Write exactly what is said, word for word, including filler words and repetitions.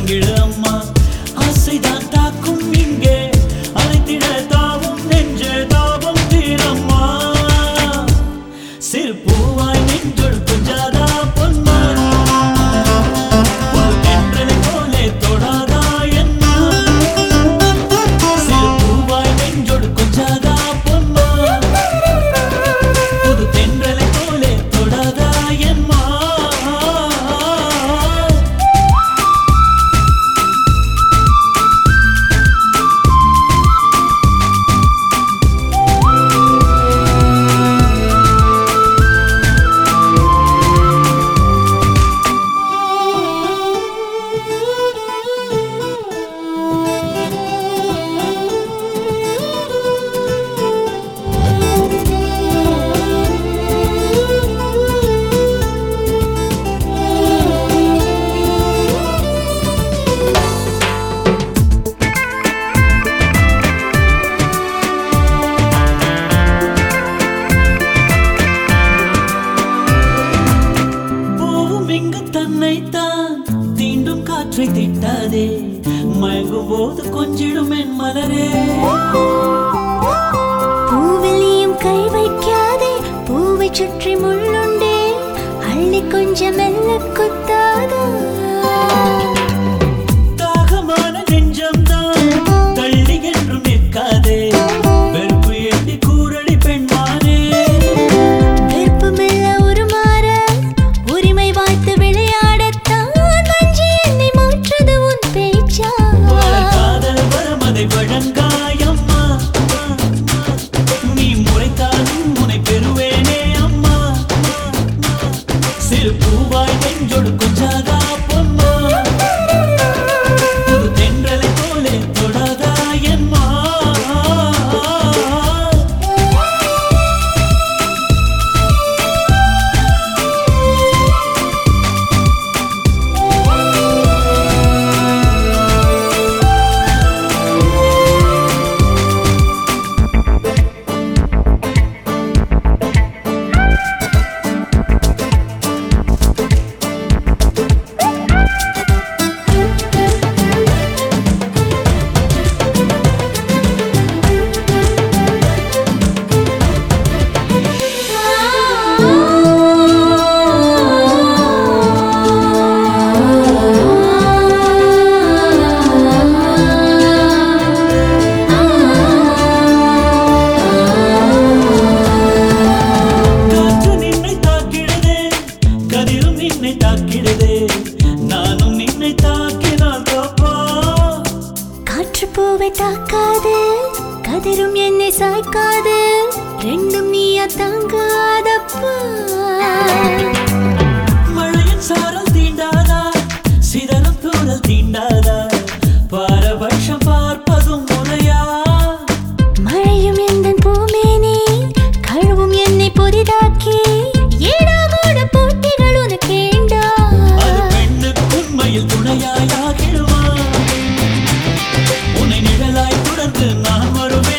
தொடங்கிடு அம்மா ஆசைதான் தாக்கும் இங்கே அழைத்திட தாவும் நெஞ்சே தாபம் தீரம்மா சிறு பூவாய் நெஞ்சொடு கொஞ்சாதா பொன்மா புது தென்றலை போலே தொடாதா என்ன சிறு பூவாய் நெஞ்சொடு கொஞ்சாதா பொன்மா புது தென்றலை போலே தொடாதா என்மா தன்னைத்தான் தீண்டும் காற்றை திட்டாதே மயங்கும் போது கொஞ்சிடும் என் மலரே பூவிலையும் கை வைக்காதே பூவை சுற்றி முள்ளுண்டே அள்ளி கொஞ்சம் மெல்ல குத்தாதா தாகமான நெஞ்சம்தான் தள்ளி என்றும் நிற்காதே வெறுப்பு எண்ணி கூறடி பெண்மானே வெறுப்பு மெல்ல ஒரு மாற உரிமை வாய்த்து விளையாடத்தான் வஞ்சி என்னை மாற்றுது உன் பேச்சா காதல் வரமதை வழங்காயம்மா நீ முறைத்தாலும் முனை பெறுவேனே அம்மா சிறு பூவாய் நெஞ்சொடு கொஞ்சாதா பொன்மா புது தென்றலை போலே தொடாதா என்மா நானும் நின்னை தாக்கினால் தப்பா காற்று பூவை தாக்காது கதிரும் என்னை சாய்க்காது ரெண்டும் நீயா தாங்காதப்பா மழையின் சாரல் தீண்டாதா சிதறும் தூரல் தீண்டாதா பாரபட்சம் பார்ப்பதும் முறையா மழையும் எந்த பூமேனி கழுவும் என்னை புதிதாக்கி ஏடாகோட போட்டிகள் உனக்கேண்டா அது பெண்ணுக்கு உண்மையில் துணையாயாகிடுமா உன்னை நிழலாய் தொடர்ந்து நான் வருவேன்